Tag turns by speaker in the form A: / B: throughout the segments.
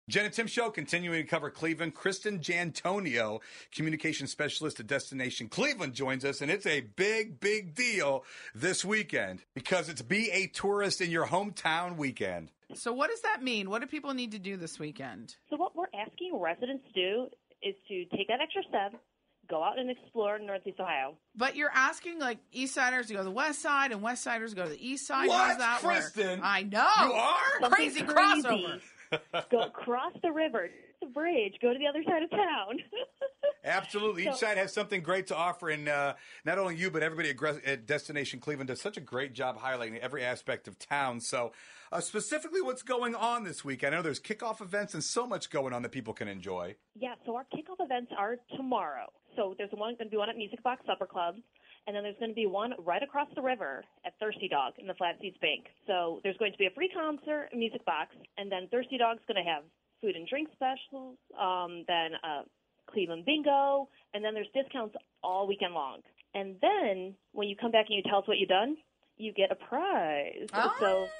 A: Jen and Tim Show, continuing to cover Cleveland. Kristen Jantonio, communication specialist at Destination Cleveland, joins us, and it's a big, big deal this weekend because it's Be a Tourist in Your Hometown weekend.
B: So what does that mean? What do people need to do this weekend?
C: So what we're asking residents to do is to take that extra step, go out and explore Northeast Ohio.
B: But you're asking, like, East Siders to go to the West Side and West Siders to go to the East Side?
A: What,
B: How does that
A: Kristen?
B: work? I know.
A: You are?
B: Crazy crossover.
C: Go across the river, the bridge, go to the other side of town.
A: Absolutely. Each side has something great to offer, and not only you, but everybody at Destination Cleveland does such a great job highlighting every aspect of town. So specifically what's going on this week? I know there's kickoff events and so much going on that people can enjoy.
C: Yeah, so our kickoff events are tomorrow. So there's going to be one at Music Box Supper Club, and then there's going to be one right across the river at Thirsty Dog in the Flatseeds Bank. So there's going to be a free concert at Music Box, and then Thirsty Dog's going to have food and drink specials, then Cleveland Bingo, and then there's discounts all weekend long. And then when you come back and you tell us what you've done, you get a prize.
B: Oh.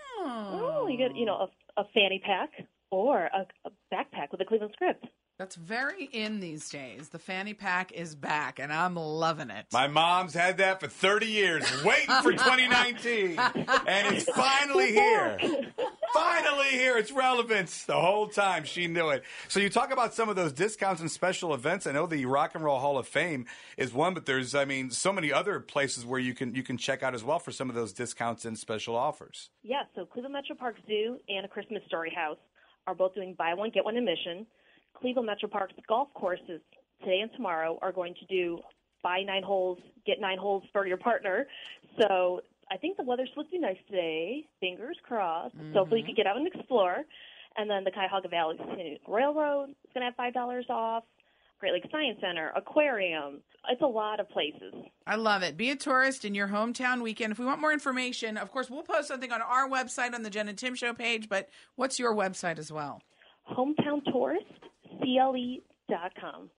C: So you get, a fanny pack or a backpack with a Cleveland script.
B: That's very in these days. The fanny pack is back, and I'm loving it.
A: My mom's had that for 30 years, waiting for 2019, and it's finally here. Finally here. It's relevance. The whole time she knew it. So you talk about some of those discounts and special events. I know the Rock and Roll Hall of Fame is one, but there's, so many other places where you can check out as well for some of those discounts and special offers.
C: Yeah, so Cleveland Metro Parks Zoo and A Christmas Story House are both doing buy one, get one admission. Cleveland Metro Parks golf courses today and tomorrow are going to do buy 9 holes, get 9 holes for your partner. So I think the weather's supposed to be nice today. Fingers crossed. So hopefully you can get out and explore. And then the Cuyahoga Valley Scenic Railroad is going to have $5 off. Great Lakes Science Center, aquarium. It's a lot of places.
B: I love it. Be a tourist in your hometown weekend. If we want more information, of course, we'll post something on our website on the Jen and Tim Show page. But what's your website as well?
C: HometownTouristCLE.com.